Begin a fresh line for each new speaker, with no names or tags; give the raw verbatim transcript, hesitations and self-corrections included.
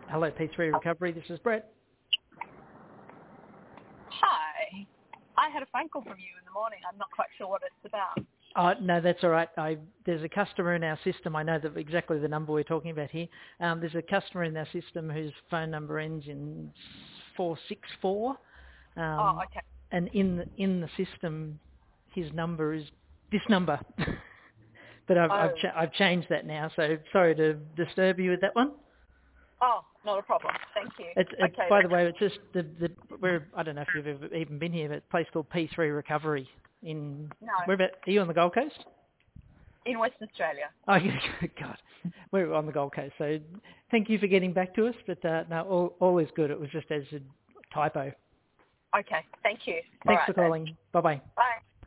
Hello, P three Recovery. This is Brett.
Hi. I had a phone call from you in the morning. I'm not quite sure what it's about.
Oh, no, that's all right. I, there's a customer in our system. I know that exactly the number we're talking about here. Um, there's a customer in our system whose phone number ends in four six four. Um,
Oh, okay.
And in the, in the system, his number is this number. But I've,
Oh.
I've, cha- I've changed that now, so sorry to disturb you with that one.
Oh, not a problem. Thank you.
It's, it's
okay.
by the way, it's just the, the we're I don't know if you've ever even been here, but it's a place called P three Recovery in
No.
where about are you on the Gold Coast?
In Western Australia.
Oh God, we're on the Gold Coast. So thank you for getting back to us, but uh, no, all, all is good. It was just as a typo.
Okay. Thank you.
Thanks
All
for
right,
calling. Bye bye.
Bye.